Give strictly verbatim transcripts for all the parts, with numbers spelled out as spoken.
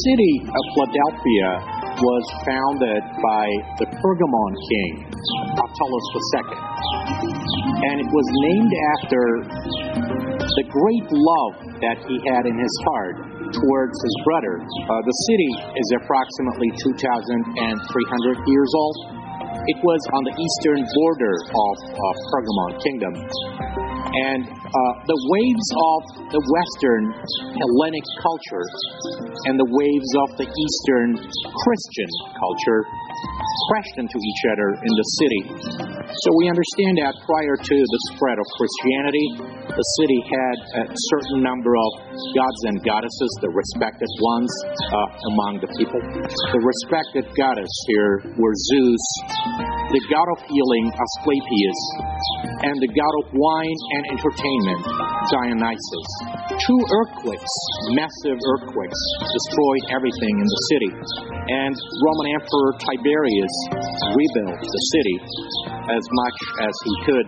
city of Philadelphia was founded by the Pergamon king, Attalus the Second. And it was named after the great love that he had in his heart towards his brother. Uh, the city is approximately two thousand three hundred years old. It was on the eastern border of uh, Pergamon kingdom. And uh, the waves of the Western Hellenic culture and the waves of the Eastern Christian culture crashed into each other in the city. So we understand that prior to the spread of Christianity, the city had a certain number of gods and goddesses, the respected ones uh, among the people. The respected goddess here were Zeus, the god of healing, Asclepius, and the god of wine and entertainment, Dionysus. Two earthquakes, massive earthquakes, destroyed everything in the city. And Roman Emperor Tiberius rebuilt the city as much as he could.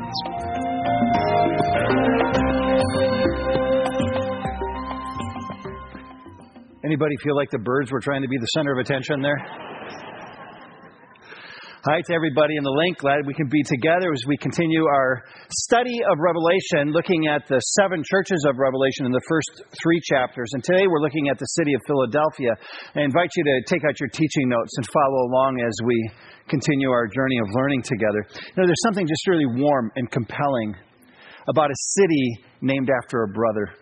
Anybody feel like the birds were trying to be the center of attention there? Hi to everybody in the link. Glad we can be together as we continue our study of Revelation, looking at the seven churches of Revelation in the first three chapters. And today we're looking at the city of Philadelphia. I invite you to take out your teaching notes and follow along as we continue our journey of learning together. You know, there's something just really warm and compelling about a city named after a brother.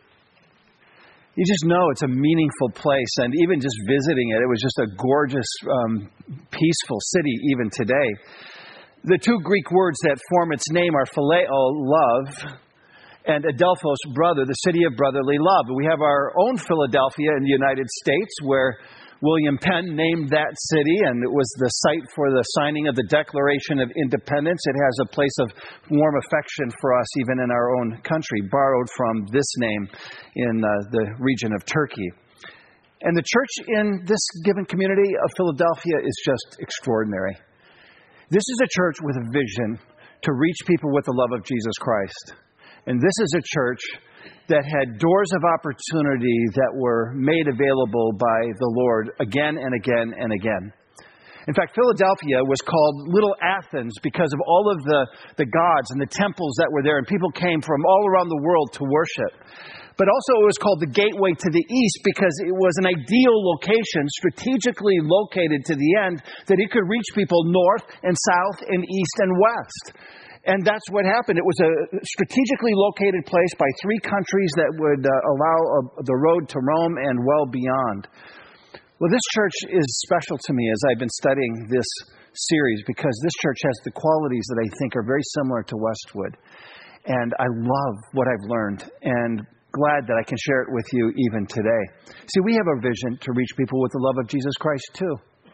You just know it's a meaningful place, and even just visiting it, it was just a gorgeous, um, peaceful city even today. The two Greek words that form its name are phileo, love, and adelphos, brother, the city of brotherly love. We have our own Philadelphia in the United States, where William Penn named that city, and it was the site for the signing of the Declaration of Independence. It has a place of warm affection for us, even in our own country, borrowed from this name in uh, the region of Turkey. And the church in this given community of Philadelphia is just extraordinary. This is a church with a vision to reach people with the love of Jesus Christ. And this is a church that had doors of opportunity that were made available by the Lord again and again and again. In fact, Philadelphia was called Little Athens because of all of the, the gods and the temples that were there, and people came from all around the world to worship. But also it was called the gateway to the east because it was an ideal location, strategically located to the end, that it could reach people north and south and east and west. And that's what happened. It was a strategically located place by three countries that would uh, allow uh, the road to Rome and well beyond. Well, this church is special to me as I've been studying this series because this church has the qualities that I think are very similar to Westwood. And I love what I've learned and glad that I can share it with you even today. See, we have a vision to reach people with the love of Jesus Christ too.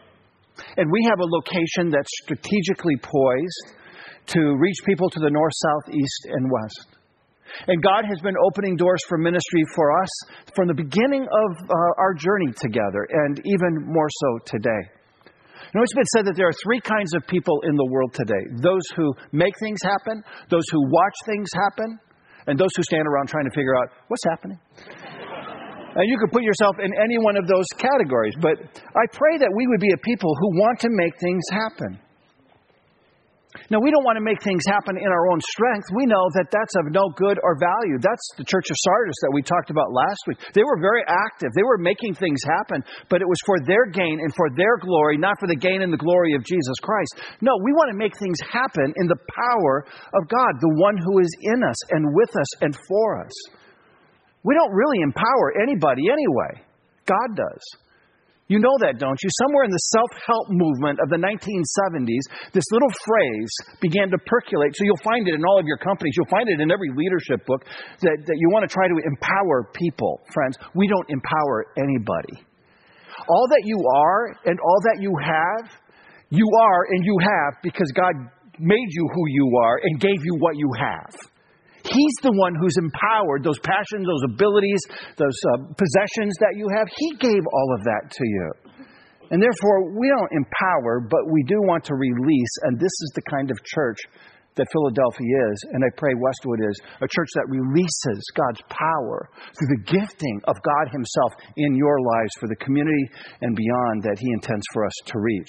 And we have a location that's strategically poised to reach people to the north, south, east, and west. And God has been opening doors for ministry for us from the beginning of uh, our journey together, and even more so today. You know, it's been said that there are three kinds of people in the world today. Those who make things happen, those who watch things happen, and those who stand around trying to figure out what's happening. And you could put yourself in any one of those categories. But I pray that we would be a people who want to make things happen. Now, we don't want to make things happen in our own strength. We know that that's of no good or value. That's the church of Sardis that we talked about last week. They were very active. They were making things happen, but it was for their gain and for their glory, not for the gain and the glory of Jesus Christ. No, we want to make things happen in the power of God, the one who is in us and with us and for us. We don't really empower anybody anyway. God does. You know that, don't you? Somewhere in the self-help movement of the nineteen seventies, this little phrase began to percolate. So you'll find it in all of your companies. You'll find it in every leadership book that, that you want to try to empower people. Friends, we don't empower anybody. All that you are and all that you have, you are and you have because God made you who you are and gave you what you have. He's the one who's empowered those passions, those abilities, those uh, possessions that you have. He gave all of that to you. And therefore, we don't empower, but we do want to release. And this is the kind of church that Philadelphia is, and I pray Westwood is, a church that releases God's power through the gifting of God himself in your lives for the community and beyond that he intends for us to reach.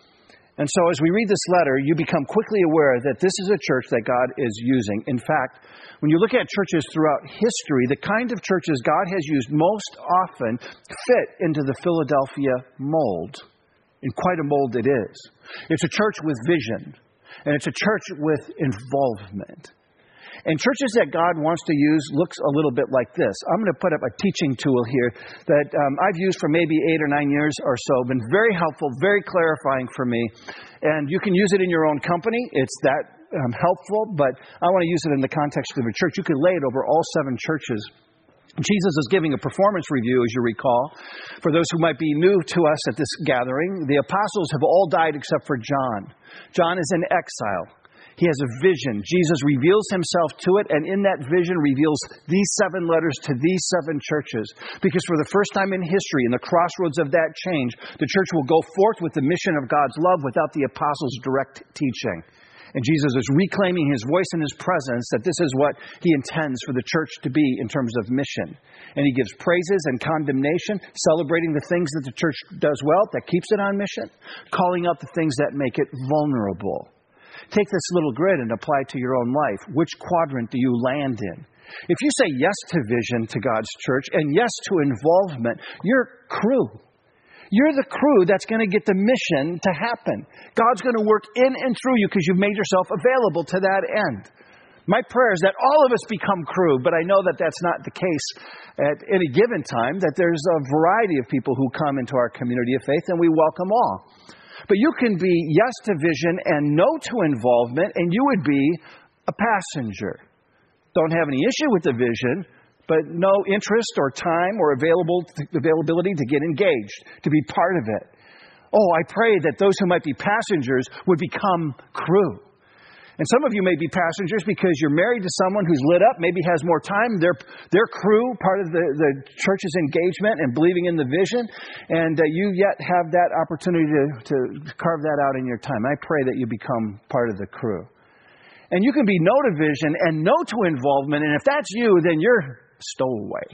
And so as we read this letter, you become quickly aware that this is a church that God is using. In fact, when you look at churches throughout history, the kind of churches God has used most often fit into the Philadelphia mold. And quite a mold it is. It's a church with vision. And it's a church with involvement. And churches that God wants to use looks a little bit like this. I'm going to put up a teaching tool here that um, I've used for maybe eight or nine years or so. Been very helpful, very clarifying for me. And you can use it in your own company. It's that um, helpful, but I want to use it in the context of a church. You can lay it over all seven churches. Jesus is giving a performance review, as you recall. For those who might be new to us at this gathering, the apostles have all died except for John. John is in exile. He has a vision. Jesus reveals himself to it, and in that vision reveals these seven letters to these seven churches. Because for the first time in history, in the crossroads of that change, the church will go forth with the mission of God's love without the apostles' direct teaching. And Jesus is reclaiming his voice and his presence, that this is what he intends for the church to be in terms of mission. And he gives praises and condemnation, celebrating the things that the church does well, that keeps it on mission, calling out the things that make it vulnerable. Take this little grid and apply it to your own life. Which quadrant do you land in? If you say yes to vision to God's church and yes to involvement, you're crew. You're the crew that's going to get the mission to happen. God's going to work in and through you because you've made yourself available to that end. My prayer is that all of us become crew, but I know that that's not the case at any given time, that there's a variety of people who come into our community of faith, and we welcome all. But you can be yes to vision and no to involvement, and you would be a passenger. Don't have any issue with the vision, but no interest or time or available availability to get engaged, to be part of it. Oh, I pray that those who might be passengers would become crew. And some of you may be passengers because you're married to someone who's lit up, maybe has more time. They're, they're crew, part of the, the church's engagement and believing in the vision. And uh, you yet have that opportunity to, to carve that out in your time. I pray that you become part of the crew. And you can be no to vision and no to involvement. And if that's you, then you're stowaway.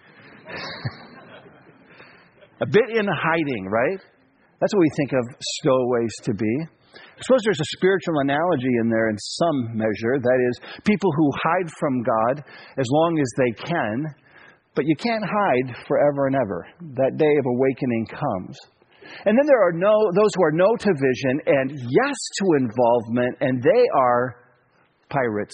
A bit in hiding, right? That's what we think of stowaways to be. I suppose there's a spiritual analogy in there in some measure. That is, people who hide from God as long as they can, but you can't hide forever and ever. That day of awakening comes. And then there are no those who are no to vision and yes to involvement, and they are pirates.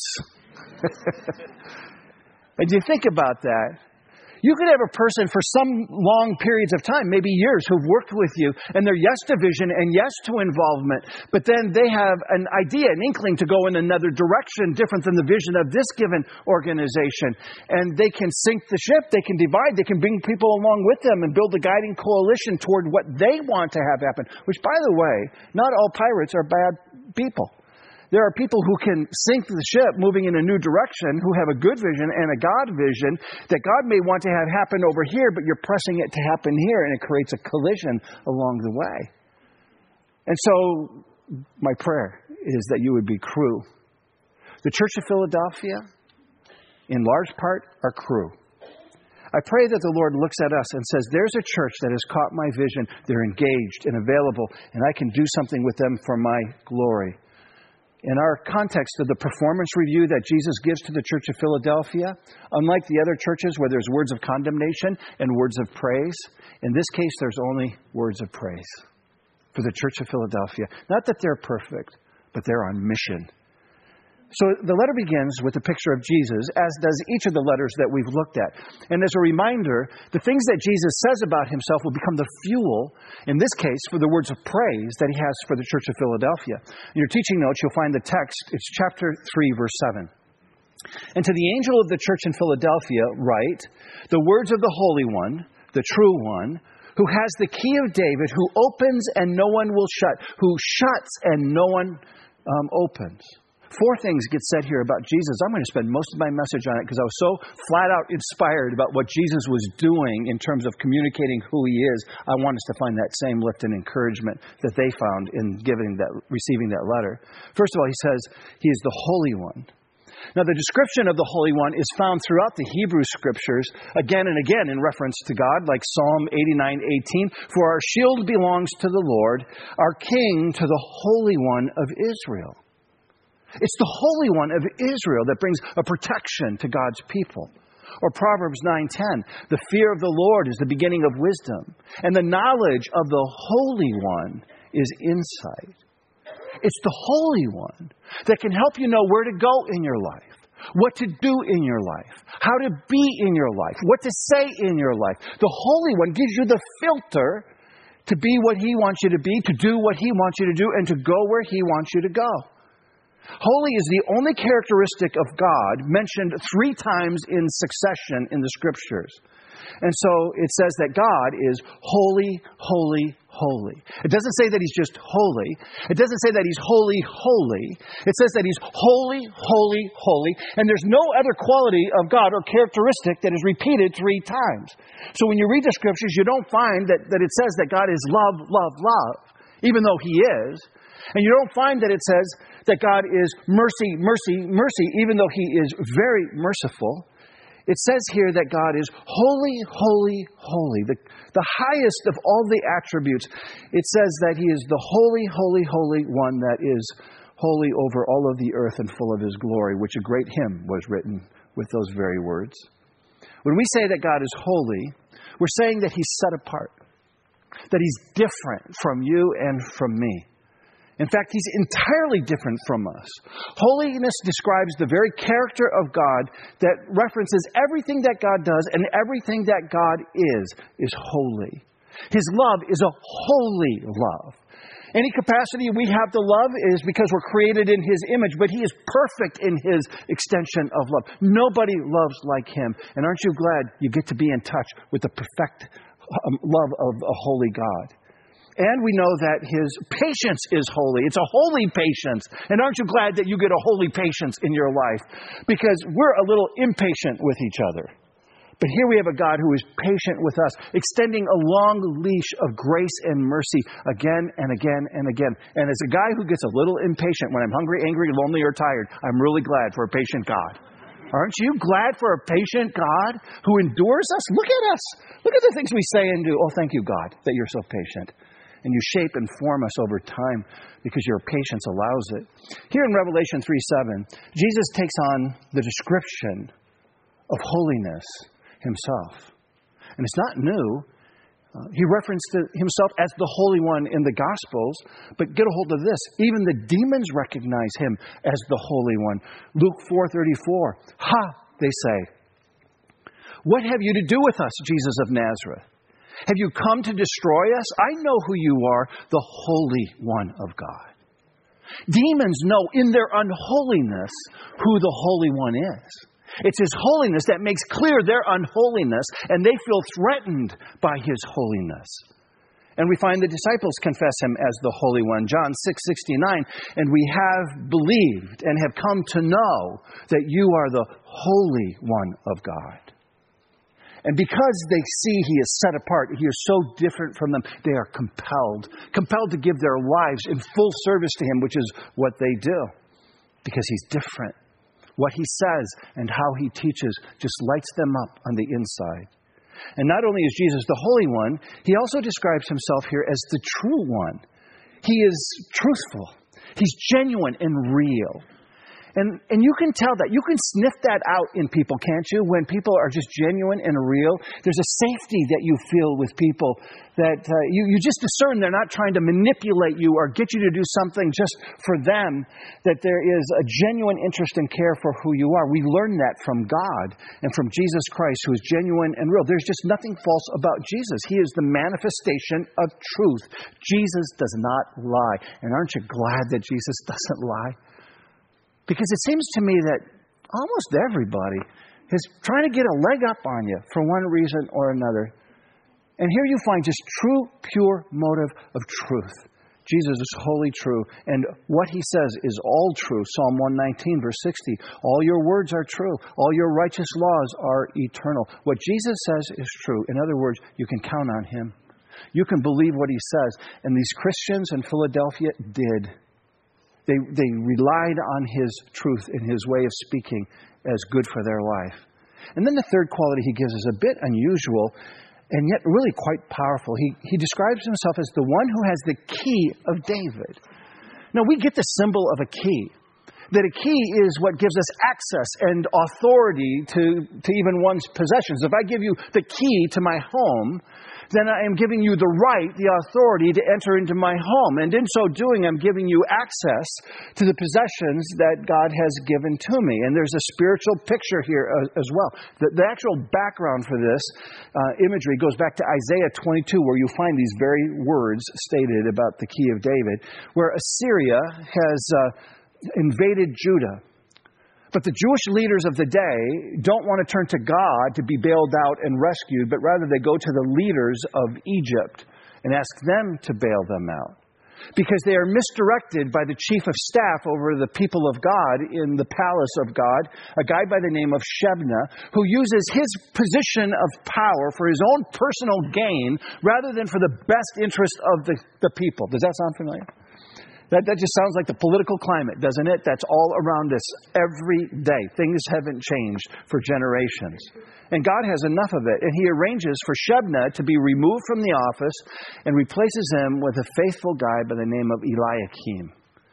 And you think about that. You could have a person for some long periods of time, maybe years, who've worked with you, and they're yes to vision and yes to involvement, but then they have an idea, an inkling to go in another direction different than the vision of this given organization. And they can sink the ship, they can divide, they can bring people along with them and build a guiding coalition toward what they want to have happen. Which, by the way, not all pirates are bad people. There are people who can sink the ship moving in a new direction, who have a good vision and a God vision that God may want to have happen over here, but you're pressing it to happen here, and it creates a collision along the way. And so my prayer is that you would be crew. The Church of Philadelphia, in large part, are crew. I pray that the Lord looks at us and says, there's a church that has caught my vision. They're engaged and available, and I can do something with them for my glory. In our context of the performance review that Jesus gives to the Church of Philadelphia, unlike the other churches where there's words of condemnation and words of praise, in this case there's only words of praise for the Church of Philadelphia. Not that they're perfect, but they're on mission. So the letter begins with a picture of Jesus, as does each of the letters that we've looked at. And as a reminder, the things that Jesus says about himself will become the fuel, in this case, for the words of praise that he has for the Church of Philadelphia. In your teaching notes, you'll find the text. It's chapter three, verse seven. And to the angel of the church in Philadelphia write, the words of the Holy One, the true One, who has the key of David, who opens and no one will shut, who shuts and no one um, opens. Four things get said here about Jesus. I'm going to spend most of my message on it because I was so flat out inspired about what Jesus was doing in terms of communicating who he is. I want us to find that same lift and encouragement that they found in giving that, receiving that letter. First of all, he says he is the Holy One. Now, the description of the Holy One is found throughout the Hebrew Scriptures again and again in reference to God, like Psalm eighty-nine eighteen. For our shield belongs to the Lord, our King to the Holy One of Israel. It's the Holy One of Israel that brings a protection to God's people. Or Proverbs nine ten, the fear of the Lord is the beginning of wisdom, and the knowledge of the Holy One is insight. It's the Holy One that can help you know where to go in your life, what to do in your life, how to be in your life, what to say in your life. The Holy One gives you the filter to be what he wants you to be, to do what he wants you to do, and to go where he wants you to go. Holy is the only characteristic of God mentioned three times in succession in the Scriptures. And so it says that God is holy, holy, holy. It doesn't say that he's just holy. It doesn't say that he's holy, holy. It says that he's holy, holy, holy. And there's no other quality of God or characteristic that is repeated three times. So when you read the Scriptures, you don't find that, that it says that God is love, love, love, even though he is. And you don't find that it says that God is mercy, mercy, mercy, even though he is very merciful. It says here that God is holy, holy, holy, the, the highest of all the attributes. It says that he is the holy, holy, holy one that is holy over all of the earth and full of his glory, which a great hymn was written with those very words. When we say that God is holy, we're saying that he's set apart, that he's different from you and from me. In fact, he's entirely different from us. Holiness describes the very character of God that references everything that God does, and everything that God is, is holy. His love is a holy love. Any capacity we have to love is because we're created in his image, but he is perfect in his extension of love. Nobody loves like him. And aren't you glad you get to be in touch with the perfect love of a holy God? And we know that his patience is holy. It's a holy patience. And aren't you glad that you get a holy patience in your life? Because we're a little impatient with each other. But here we have a God who is patient with us, extending a long leash of grace and mercy again and again and again. And as a guy who gets a little impatient when I'm hungry, angry, lonely, or tired, I'm really glad for a patient God. Aren't you glad for a patient God who endures us? Look at us. Look at the things we say and do. Oh, thank you, God, that you're so patient. And you shape and form us over time because your patience allows it. Here in Revelation three seven, Jesus takes on the description of holiness himself. And it's not new. Uh, he referenced himself as the Holy One in the Gospels. But get a hold of this. Even the demons recognize him as the Holy One. Luke four thirty-four. Ha, they say. What have you to do with us, Jesus of Nazareth? Have you come to destroy us? I know who you are, the Holy One of God. Demons know in their unholiness who the Holy One is. It's his holiness that makes clear their unholiness, and they feel threatened by his holiness. And we find the disciples confess him as the Holy One. John six sixty-nine, and we have believed and have come to know that you are the Holy One of God. And because they see he is set apart, he is so different from them, they are compelled, compelled to give their lives in full service to him, which is what they do. Because he's different. What he says and how he teaches just lights them up on the inside. And not only is Jesus the Holy One, he also describes himself here as the true one. He is truthful. He's genuine and real. And and you can tell that. You can sniff that out in people, can't you? When people are just genuine and real, there's a safety that you feel with people that uh, you, you just discern they're not trying to manipulate you or get you to do something just for them, that there is a genuine interest and care for who you are. We learn that from God and from Jesus Christ, who is genuine and real. There's just nothing false about Jesus. He is the manifestation of truth. Jesus does not lie. And aren't you glad that Jesus doesn't lie? Because it seems to me that almost everybody is trying to get a leg up on you for one reason or another. And here you find just true, pure motive of truth. Jesus is wholly true, and what he says is all true. Psalm one nineteen, verse sixty. All your words are true. All your righteous laws are eternal. What Jesus says is true. In other words, you can count on him. You can believe what he says. And these Christians in Philadelphia did. They, they relied on his truth and his way of speaking as good for their life. And then the third quality he gives is a bit unusual, and yet really quite powerful. He, he describes himself as the one who has the key of David. Now, we get the symbol of a key. That a key is what gives us access and authority to, to even one's possessions. If I give you the key to my home, then I am giving you the right, the authority to enter into my home. And in so doing, I'm giving you access to the possessions that God has given to me. And there's a spiritual picture here as well. The, the actual background for this uh, imagery goes back to Isaiah twenty-two, where you find these very words stated about the key of David, where Assyria has uh, invaded Judah. But the Jewish leaders of the day don't want to turn to God to be bailed out and rescued, but rather they go to the leaders of Egypt and ask them to bail them out. Because they are misdirected by the chief of staff over the people of God in the palace of God, a guy by the name of Shebna, who uses his position of power for his own personal gain rather than for the best interest of the, the people. Does that sound familiar? That, that just sounds like the political climate, doesn't it? That's all around us every day. Things haven't changed for generations. And God has enough of it. And he arranges for Shebna to be removed from the office and replaces him with a faithful guy by the name of Eliakim.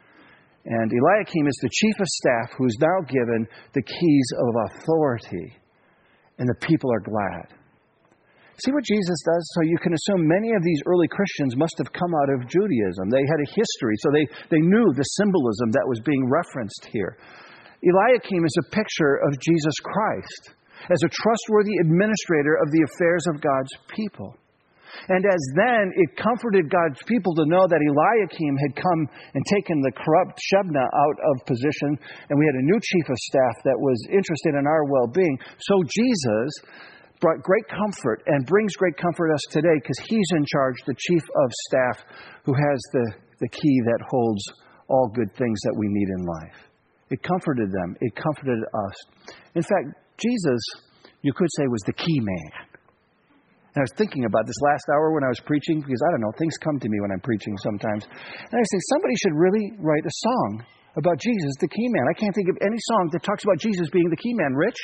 And Eliakim is the chief of staff who's now given the keys of authority. And the people are glad. See what Jesus does? So you can assume many of these early Christians must have come out of Judaism. They had a history, so they, they knew the symbolism that was being referenced here. Eliakim is a picture of Jesus Christ as a trustworthy administrator of the affairs of God's people. And as then it comforted God's people to know that Eliakim had come and taken the corrupt Shebna out of position, and we had a new chief of staff that was interested in our well-being, so Jesus brought great comfort and brings great comfort us today because he's in charge, the chief of staff who has the, the key that holds all good things that we need in life. It comforted them. It comforted us. In fact, Jesus, you could say, was the key man. And I was thinking about this last hour when I was preaching because, I don't know, things come to me when I'm preaching sometimes. And I say, somebody should really write a song about Jesus, the key man. I can't think of any song that talks about Jesus being the key man. Rich?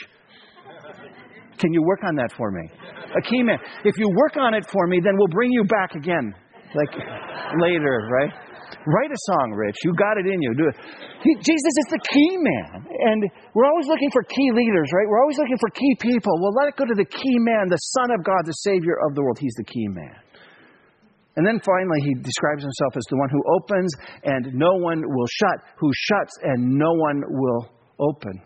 Can you work on that for me? A key man. If you work on it for me, then we'll bring you back again. Like later, right? Write a song, Rich. You got it in you. Do it. He, Jesus is the key man. And we're always looking for key leaders, right? We're always looking for key people. Well, let it go to the key man, the Son of God, the Savior of the world. He's the key man. And then finally, he describes himself as the one who opens and no one will shut, who shuts and no one will open.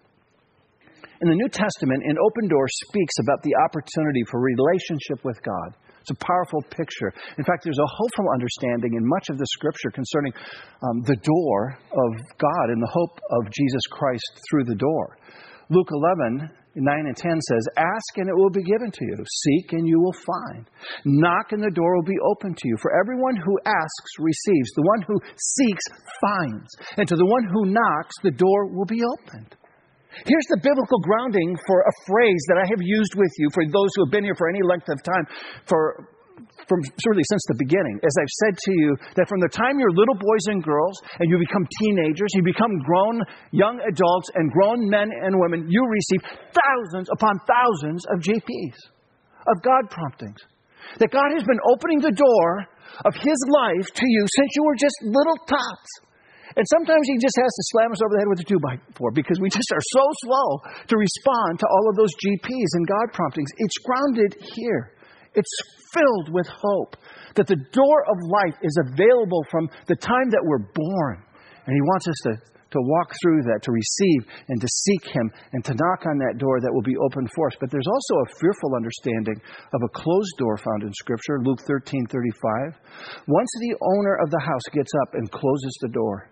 In the New Testament, an open door speaks about the opportunity for relationship with God. It's a powerful picture. In fact, there's a hopeful understanding in much of the Scripture concerning um, the door of God and the hope of Jesus Christ through the door. Luke eleven, nine and ten says, "Ask and it will be given to you. Seek and you will find. Knock and the door will be open to you. For everyone who asks receives. The one who seeks finds. And to the one who knocks, the door will be opened." Here's the biblical grounding for a phrase that I have used with you for those who have been here for any length of time, for from certainly since the beginning. As I've said to you, that from the time you're little boys and girls and you become teenagers, you become grown young adults and grown men and women, you receive thousands upon thousands of G Ps, of God promptings. That God has been opening the door of His life to you since you were just little tots. And sometimes He just has to slam us over the head with a two by four because we just are so slow to respond to all of those G Ps and God promptings. It's grounded here. It's filled with hope that the door of life is available from the time that we're born. And He wants us to, to walk through that, to receive and to seek Him and to knock on that door that will be open for us. But there's also a fearful understanding of a closed door found in Scripture, Luke thirteen thirty-five. Once the owner of the house gets up and closes the door,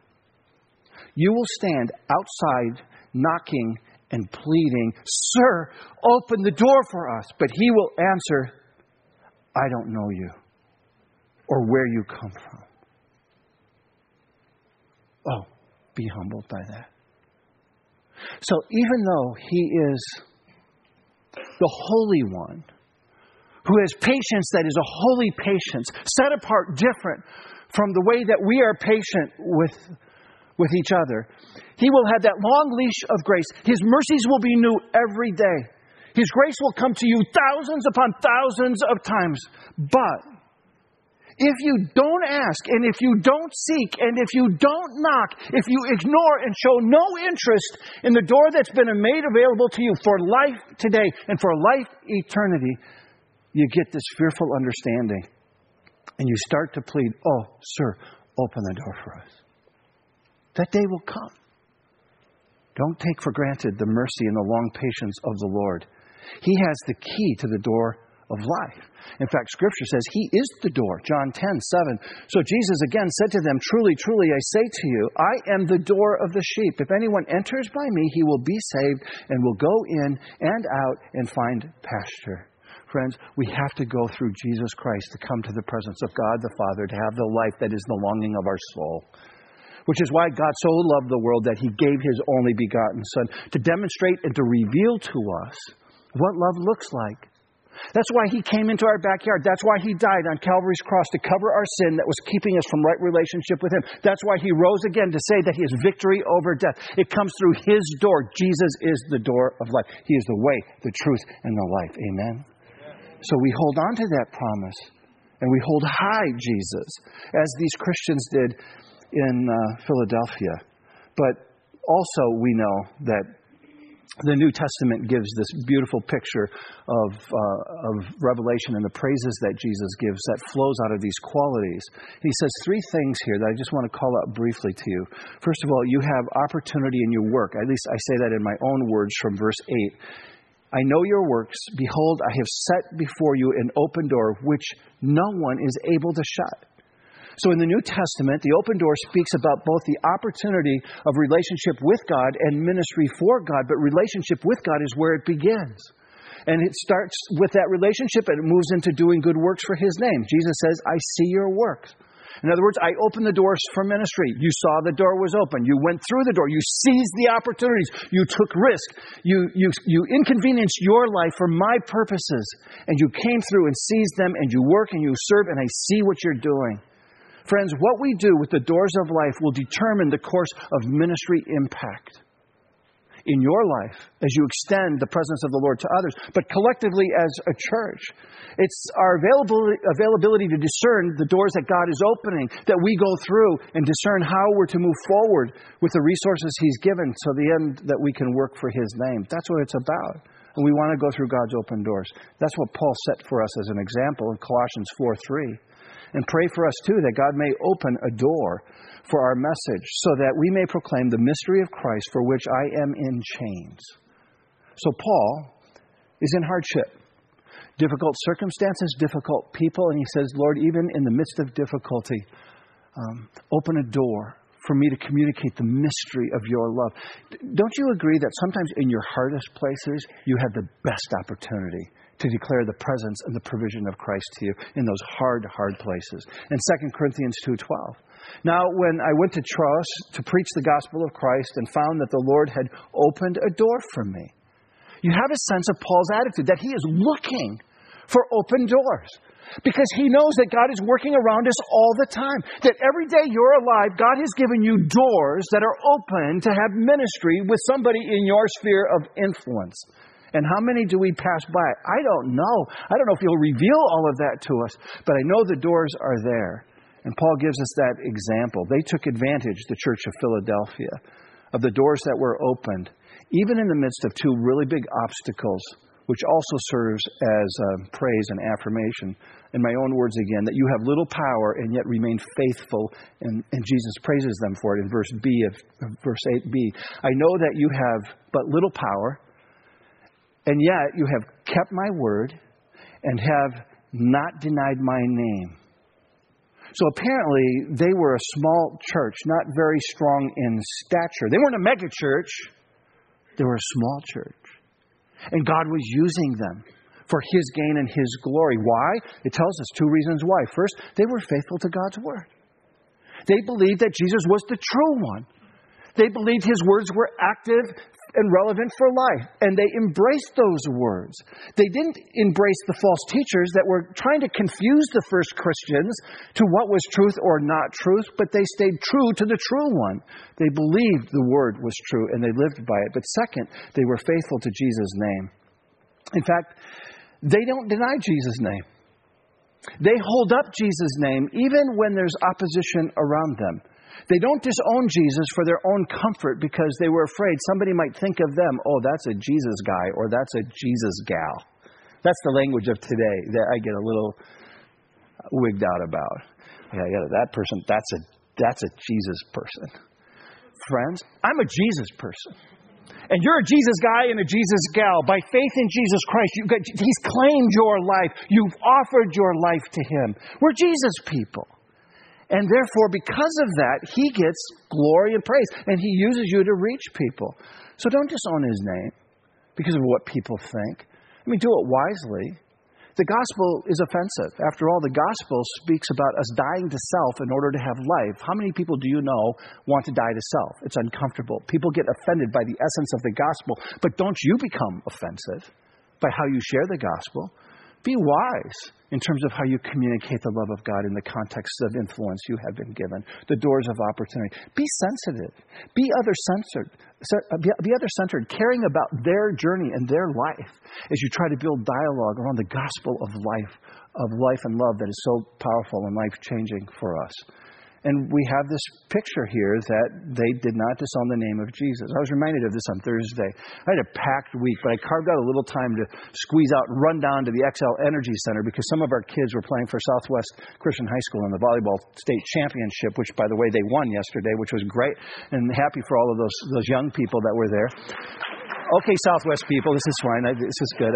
you will stand outside knocking and pleading, "Sir, open the door for us." But he will answer, "I don't know you or where you come from." Oh, be humbled by that. So even though He is the Holy One, who has patience that is a holy patience, set apart, different from the way that we are patient with, with each other, He will have that long leash of grace. His mercies will be new every day. His grace will come to you thousands upon thousands of times. But if you don't ask, and if you don't seek, and if you don't knock, if you ignore and show no interest in the door that's been made available to you for life today and for life eternity, you get this fearful understanding. And you start to plead, oh, sir, open the door for us. That day will come. Don't take for granted the mercy and the long patience of the Lord. He has the key to the door of life. In fact, Scripture says He is the door. John ten, seven. So Jesus again said to them, truly, truly, I say to you, I am the door of the sheep. If anyone enters by me, he will be saved and will go in and out and find pasture. Friends, we have to go through Jesus Christ to come to the presence of God the Father, to have the life that is the longing of our soul. Which is why God so loved the world that He gave His only begotten Son to demonstrate and to reveal to us what love looks like. That's why He came into our backyard. That's why He died on Calvary's cross to cover our sin that was keeping us from right relationship with Him. That's why He rose again to say that He has victory over death. It comes through His door. Jesus is the door of life. He is the way, the truth, and the life. Amen? So we hold on to that promise. And we hold high Jesus, as these Christians did in uh, Philadelphia. But also we know that the New Testament gives this beautiful picture of, uh, of revelation and the praises that Jesus gives that flows out of these qualities. He says three things here that I just want to call out briefly to you. First of all, you have opportunity in your work. At least I say that in my own words from verse eight. I know your works. Behold, I have set before you an open door which no one is able to shut. So in the New Testament, the open door speaks about both the opportunity of relationship with God and ministry for God, but relationship with God is where it begins. And it starts with that relationship and it moves into doing good works for His name. Jesus says, I see your works. In other words, I opened the doors for ministry. You saw the door was open. You went through the door. You seized the opportunities. You took risk. You, you, you inconvenienced your life for my purposes. And you came through and seized them, and you work and you serve, and I see what you're doing. Friends, what we do with the doors of life will determine the course of ministry impact in your life as you extend the presence of the Lord to others, but collectively as a church. It's our availability, availability to discern the doors that God is opening, that we go through and discern how we're to move forward with the resources He's given to the end that we can work for His name. That's what it's about. And we want to go through God's open doors. That's what Paul set for us as an example in Colossians four three. And pray for us, too, that God may open a door for our message so that we may proclaim the mystery of Christ for which I am in chains. So Paul is in hardship, difficult circumstances, difficult people, and he says, Lord, even in the midst of difficulty, um, open a door for me to communicate the mystery of your love. Don't you agree that sometimes in your hardest places, you have the best opportunity to declare the presence and the provision of Christ to you in those hard, hard places? In Second Corinthians two twelve. Now, when I went to Troas to preach the gospel of Christ and found that the Lord had opened a door for me, you have a sense of Paul's attitude, that he is looking for open doors. Because he knows that God is working around us all the time. That every day you're alive, God has given you doors that are open to have ministry with somebody in your sphere of influence. And how many do we pass by? I don't know. I don't know if He'll reveal all of that to us. But I know the doors are there. And Paul gives us that example. They took advantage, the church of Philadelphia, of the doors that were opened, even in the midst of two really big obstacles, which also serves as um, praise and affirmation. In my own words again, that you have little power and yet remain faithful, and, and Jesus praises them for it in verse B of, of verse eight b. I know that you have but little power, and yet you have kept my word and have not denied my name. So apparently they were a small church, not very strong in stature. They weren't a mega church. They were a small church. And God was using them for His gain and His glory. Why? It tells us two reasons why. First, they were faithful to God's word. They believed that Jesus was the true one. They believed his words were active and relevant for life, and they embraced those words. They didn't embrace the false teachers that were trying to confuse the first Christians to what was truth or not truth, but they stayed true to the true one. They believed the word was true, and they lived by it. But second, they were faithful to Jesus' name. In fact, they don't deny Jesus' name. They hold up Jesus' name even when there's opposition around them. They don't disown Jesus for their own comfort because they were afraid somebody might think of them, oh, that's a Jesus guy or that's a Jesus gal. That's the language of today that I get a little wigged out about. Yeah, yeah, that person, that's a that's a Jesus person. Friends, I'm a Jesus person. And you're a Jesus guy and a Jesus gal. By faith in Jesus Christ, you've got, he's claimed your life. You've offered your life to him. We're Jesus people. And therefore, because of that, he gets glory and praise. And he uses you to reach people. So don't disown his name because of what people think. I mean, do it wisely. The gospel is offensive. After all, the gospel speaks about us dying to self in order to have life. How many people do you know want to die to self? It's uncomfortable. People get offended by the essence of the gospel. But don't you become offensive by how you share the gospel. Be wise in terms of how you communicate the love of God in the context of influence you have been given, the doors of opportunity. Be sensitive. Be other-centered. Be other-centered, caring about their journey and their life as you try to build dialogue around the gospel of life, of life and love that is so powerful and life-changing for us. And we have this picture here that they did not disown the name of Jesus. I was reminded of this on Thursday. I had a packed week, but I carved out a little time to squeeze out and run down to the X L Energy Center because some of our kids were playing for Southwest Christian High School in the volleyball state championship, which, by the way, they won yesterday, which was great. And happy for all of those those young people that were there. Okay, Southwest people, this is fine. I, this is good.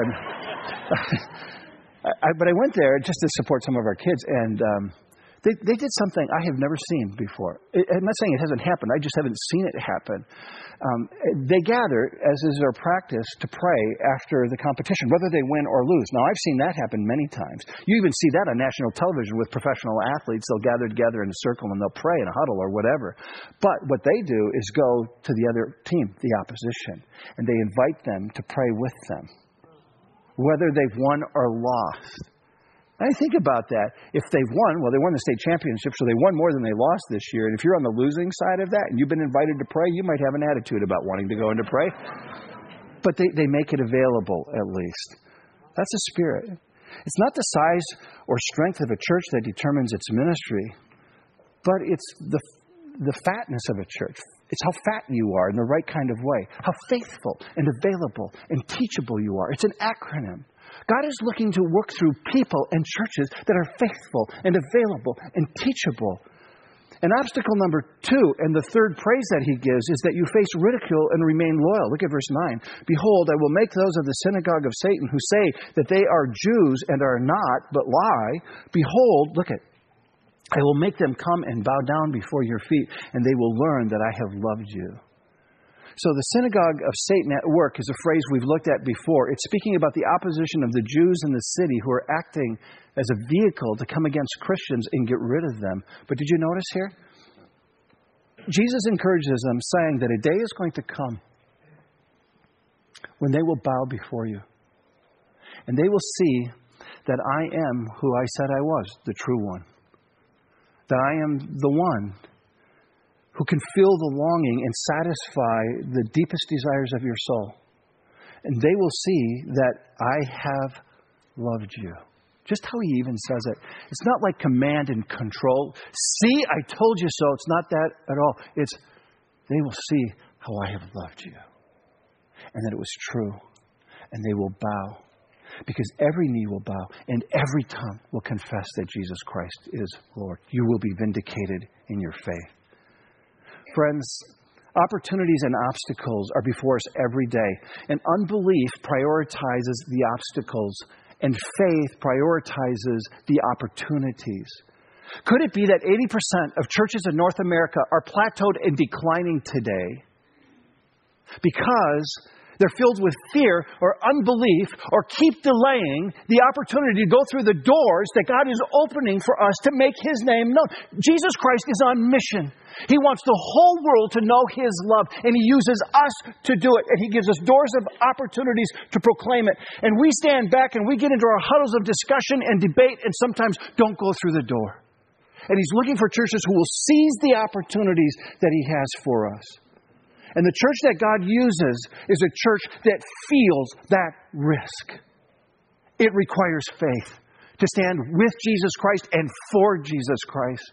I, but I went there just to support some of our kids, and um, They, they did something I have never seen before. I'm not saying it hasn't happened. I just haven't seen it happen. Um, they gather, as is their practice, to pray after the competition, whether they win or lose. Now, I've seen that happen many times. You even see that on national television with professional athletes. They'll gather together in a circle and they'll pray in a huddle or whatever. But what they do is go to the other team, the opposition, and they invite them to pray with them, whether they've won or lost. I think about that. If they've won, well, they won the state championship, so they won more than they lost this year. And if you're on the losing side of that and you've been invited to pray, you might have an attitude about wanting to go in to pray. But they, they make it available, at least. That's a spirit. It's not the size or strength of a church that determines its ministry, but it's the the fatness of a church. It's how fat you are in the right kind of way, how faithful and available and teachable you are. It's an acronym. God is looking to work through people and churches that are faithful and available and teachable. And obstacle number two, and the third praise that he gives, is that you face ridicule and remain loyal. Look at verse nine. Behold, I will make those of the synagogue of Satan who say that they are Jews and are not, but lie. Behold, look at, I will make them come and bow down before your feet, and they will learn that I have loved you. So the synagogue of Satan at work is a phrase we've looked at before. It's speaking about the opposition of the Jews in the city who are acting as a vehicle to come against Christians and get rid of them. But did you notice here? Jesus encourages them, saying that a day is going to come when they will bow before you. And they will see that I am who I said I was, the true one. That I am the one who can fill the longing and satisfy the deepest desires of your soul. And they will see that I have loved you. Just how he even says it. It's not like command and control. See, I told you so. It's not that at all. It's, they will see how I have loved you. And that it was true. And they will bow. Because every knee will bow and every tongue will confess that Jesus Christ is Lord. You will be vindicated in your faith. Friends, opportunities and obstacles are before us every day. And unbelief prioritizes the obstacles, and faith prioritizes the opportunities. Could it be that eighty percent of churches in North America are plateaued and declining today because They're filled with fear or unbelief or keep delaying the opportunity to go through the doors that God is opening for us to make His name known. Jesus Christ is on mission. He wants the whole world to know His love, and He uses us to do it. And He gives us doors of opportunities to proclaim it. And we stand back and we get into our huddles of discussion and debate and sometimes don't go through the door. And He's looking for churches who will seize the opportunities that He has for us. And the church that God uses is a church that feels that risk. It requires faith to stand with Jesus Christ and for Jesus Christ.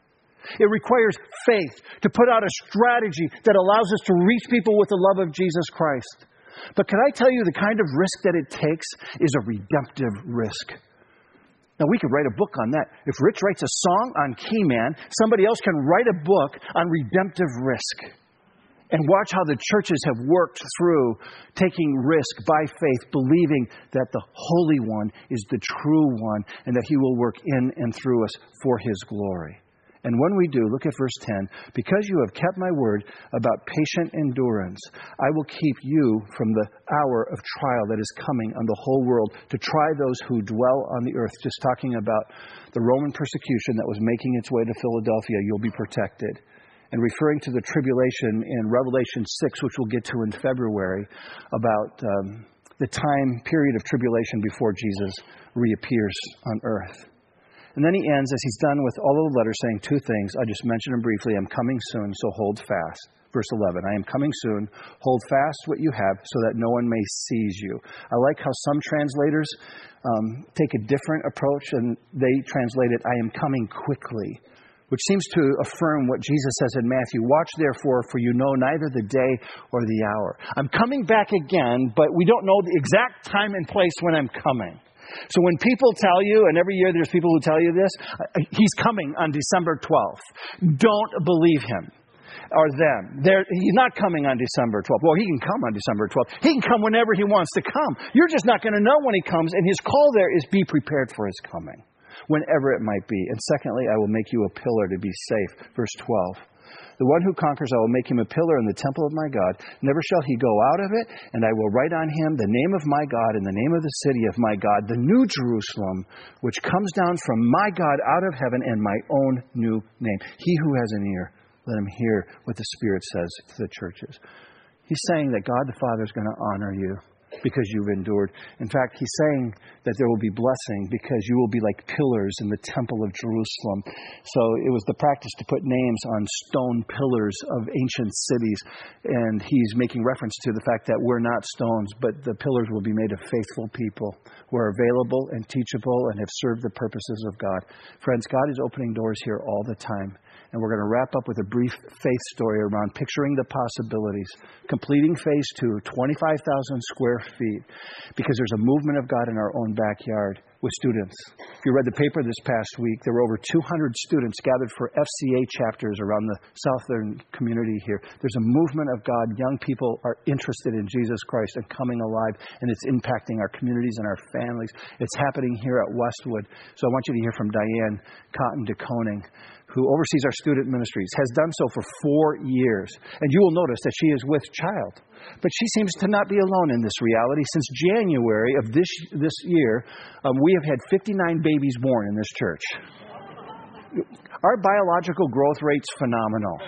It requires faith to put out a strategy that allows us to reach people with the love of Jesus Christ. But can I tell you, the kind of risk that it takes is a redemptive risk. Now, we could write a book on that. If Rich writes a song on Keyman, somebody else can write a book on redemptive risk. And watch how the churches have worked through taking risk by faith, believing that the Holy One is the true one and that He will work in and through us for His glory. And when we do, look at verse ten. Because you have kept my word about patient endurance, I will keep you from the hour of trial that is coming on the whole world to try those who dwell on the earth. Just talking about the Roman persecution that was making its way to Philadelphia. You'll be protected. And referring to the tribulation in Revelation six, which we'll get to in February, about um, the time period of tribulation before Jesus reappears on earth. And then he ends, as he's done with all of the letters, saying two things. I just mentioned them briefly. I'm coming soon, so hold fast. Verse eleven, I am coming soon. Hold fast what you have so that no one may seize you. I like how some translators um, take a different approach, and they translate it, I am coming quickly, which seems to affirm what Jesus says in Matthew. Watch therefore, for you know neither the day or the hour. I'm coming back again, but we don't know the exact time and place when I'm coming. So when people tell you, and every year there's people who tell you this, He's coming on December twelfth. Don't believe him or them. They're, he's not coming on December twelfth. Well, He can come on December twelfth. He can come whenever He wants to come. You're just not going to know when He comes, and His call there is be prepared for His coming, whenever it might be. And secondly, I will make you a pillar to be safe. Verse twelve. The one who conquers, I will make him a pillar in the temple of my God. Never shall he go out of it, and I will write on him the name of my God and the name of the city of my God, the new Jerusalem, which comes down from my God out of heaven, and my own new name. He who has an ear, let him hear what the Spirit says to the churches. He's saying that God the Father is going to honor you because you've endured. In fact, He's saying that there will be blessing because you will be like pillars in the temple of Jerusalem. So it was the practice to put names on stone pillars of ancient cities. And He's making reference to the fact that we're not stones, but the pillars will be made of faithful people who are available and teachable and have served the purposes of God. Friends, God is opening doors here all the time. And we're going to wrap up with a brief faith story around picturing the possibilities, completing phase two, twenty-five thousand square feet, because there's a movement of God in our own backyard with students. If you read the paper this past week, there were over two hundred students gathered for F C A chapters around the southern community here. There's a movement of God. Young people are interested in Jesus Christ and coming alive, and it's impacting our communities and our families. It's happening here at Westwood. So I want you to hear from Diane Cotton DeConing, who oversees our student ministries, has done so for four years. And you will notice that she is with child. But she seems to not be alone in this reality. Since January of this this year, um, we have had fifty-nine babies born in this church. Our biological growth rate's phenomenal.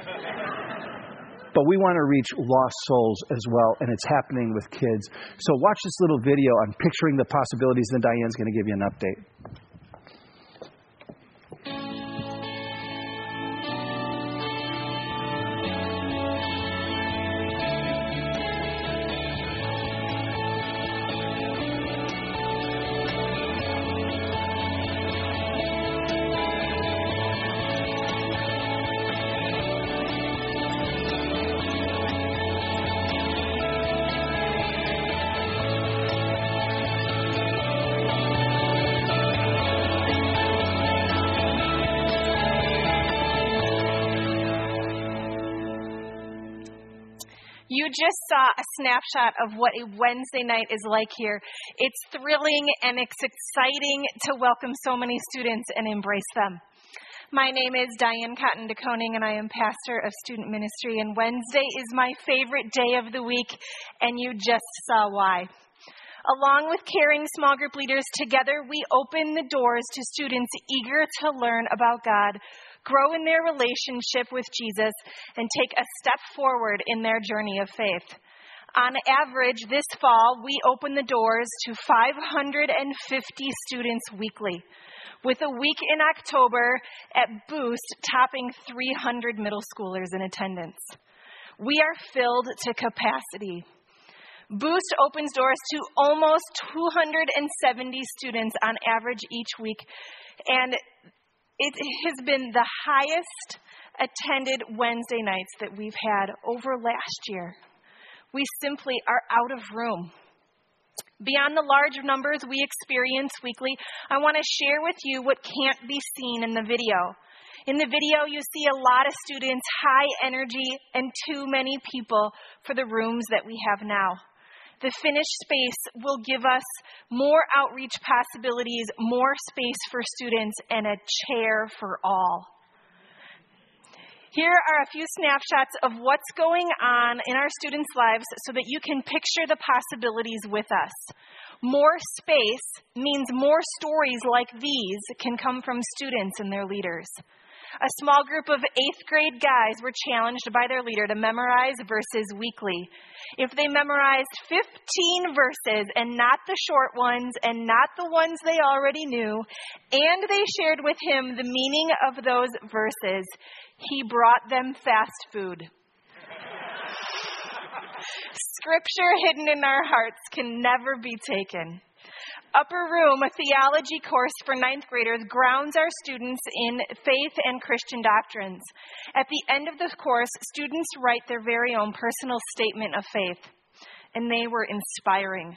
But we want to reach lost souls as well, and it's happening with kids. So watch this little video on picturing the possibilities, then Diane's going to give you an update. You just saw a snapshot of what a Wednesday night is like here. It's thrilling and it's exciting to welcome so many students and embrace them. My name is Diane Cotton DeConing, and I am pastor of student ministry. And Wednesday is my favorite day of the week, and you just saw why. Along with caring small group leaders, together we open the doors to students eager to learn about God, grow in their relationship with Jesus, and take a step forward in their journey of faith. On average, this fall, we open the doors to five hundred fifty students weekly, with a week in October at Boost topping three hundred middle schoolers in attendance. We are filled to capacity. Boost opens doors to almost two hundred seventy students on average each week, and it has been the highest attended Wednesday nights that we've had over last year. We simply are out of room. Beyond the large numbers we experience weekly, I want to share with you what can't be seen in the video. In the video, you see a lot of students, high energy, and too many people for the rooms that we have now. The finished space will give us more outreach possibilities, more space for students, and a chair for all. Here are a few snapshots of what's going on in our students' lives so that you can picture the possibilities with us. More space means more stories like these can come from students and their leaders. A small group of eighth grade guys were challenged by their leader to memorize verses weekly. If they memorized fifteen verses and not the short ones and not the ones they already knew, and they shared with him the meaning of those verses, he brought them fast food. Scripture hidden in our hearts can never be taken. Upper Room, a theology course for ninth graders, grounds our students in faith and Christian doctrines. At the end of the course, students write their very own personal statement of faith, and they were inspiring.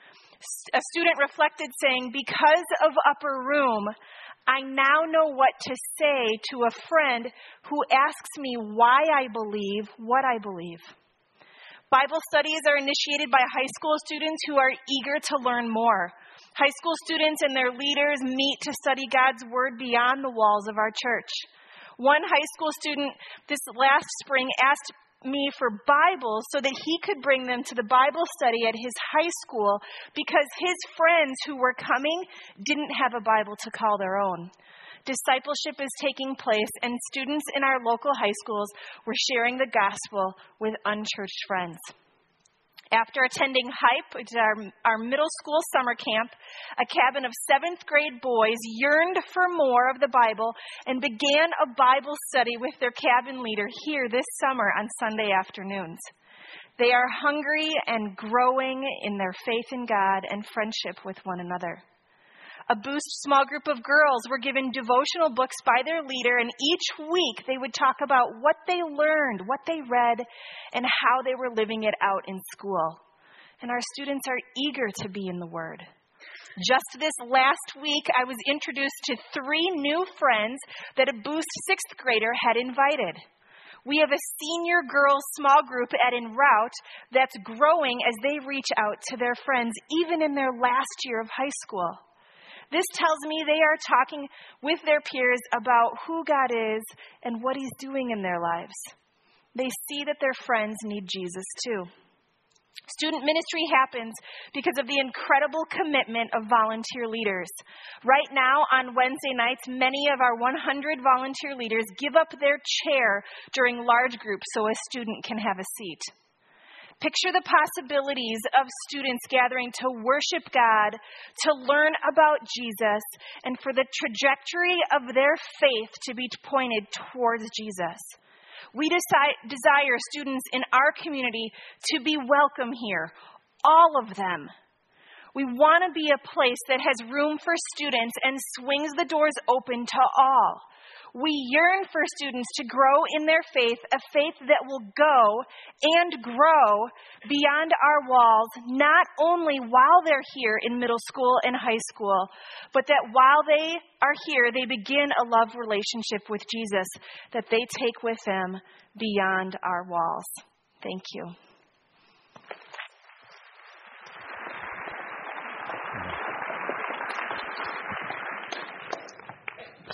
A student reflected saying, "Because of Upper Room, I now know what to say to a friend who asks me why I believe what I believe." Bible studies are initiated by high school students who are eager to learn more. High school students and their leaders meet to study God's Word beyond the walls of our church. One high school student this last spring asked me for Bibles so that he could bring them to the Bible study at his high school because his friends who were coming didn't have a Bible to call their own. Discipleship is taking place, and students in our local high schools were sharing the gospel with unchurched friends. After attending HYPE, which is our, our middle school summer camp, a cabin of seventh grade boys yearned for more of the Bible and began a Bible study with their cabin leader here this summer on Sunday afternoons. They are hungry and growing in their faith in God and friendship with one another. A Boost small group of girls were given devotional books by their leader, and each week they would talk about what they learned, what they read, and how they were living it out in school. And our students are eager to be in the Word. Just this last week, I was introduced to three new friends that a Boost sixth grader had invited. We have a senior girls small group at En Route that's growing as they reach out to their friends, even in their last year of high school. This tells me they are talking with their peers about who God is and what He's doing in their lives. They see that their friends need Jesus too. Student ministry happens because of the incredible commitment of volunteer leaders. Right now, on Wednesday nights, many of our one hundred volunteer leaders give up their chair during large groups so a student can have a seat. Picture the possibilities of students gathering to worship God, to learn about Jesus, and for the trajectory of their faith to be pointed towards Jesus. We deci- desire students in our community to be welcome here, all of them. We want to be a place that has room for students and swings the doors open to all. We yearn for students to grow in their faith, a faith that will go and grow beyond our walls, not only while they're here in middle school and high school, but that while they are here, they begin a love relationship with Jesus that they take with them beyond our walls. Thank you.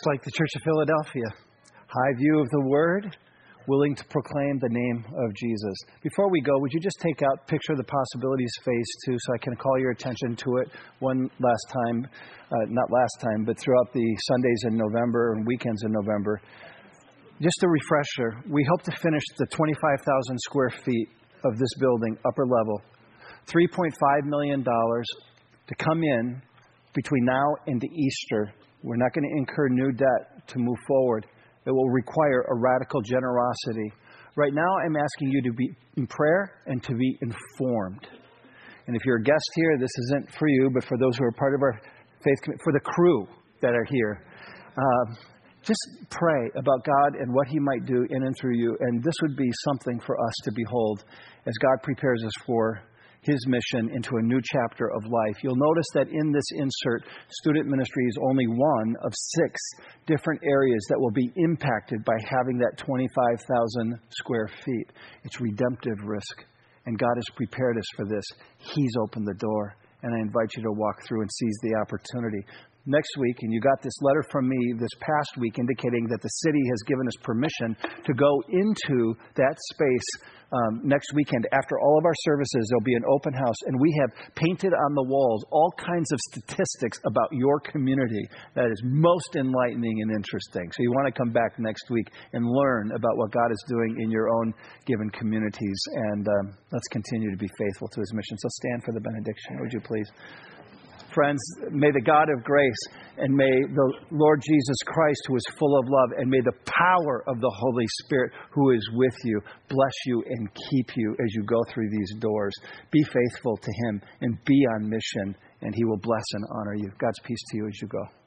like the Church of Philadelphia. High view of the Word, willing to proclaim the name of Jesus. Before we go, would you just take out Picture of the Possibilities phase two so I can call your attention to it one last time, uh, not last time, but throughout the Sundays in November and weekends in November. Just a refresher, we hope to finish the twenty-five thousand square feet of this building, upper level, three point five million dollars to come in between now and the Easter. We're not going to incur new debt to move forward. It will require a radical generosity. Right now, I'm asking you to be in prayer and to be informed. And if you're a guest here, this isn't for you, but for those who are part of our faith community, for the crew that are here. Uh, just pray about God and what He might do in and through you. And this would be something for us to behold as God prepares us for His mission into a new chapter of life. You'll notice that in this insert, student ministry is only one of six different areas that will be impacted by having that twenty-five thousand square feet. It's redemptive risk, and God has prepared us for this. He's opened the door, and I invite you to walk through and seize the opportunity. Next week, and you got this letter from me this past week indicating that the city has given us permission to go into that space um, next weekend. After all of our services, there'll be an open house, and we have painted on the walls all kinds of statistics about your community that is most enlightening and interesting. So you want to come back next week and learn about what God is doing in your own given communities, and um, let's continue to be faithful to His mission. So stand for the benediction, would you please? Friends, may the God of grace and may the Lord Jesus Christ, who is full of love, and may the power of the Holy Spirit, who is with you, bless you and keep you as you go through these doors. Be faithful to Him and be on mission, and He will bless and honor you. God's peace to you as you go.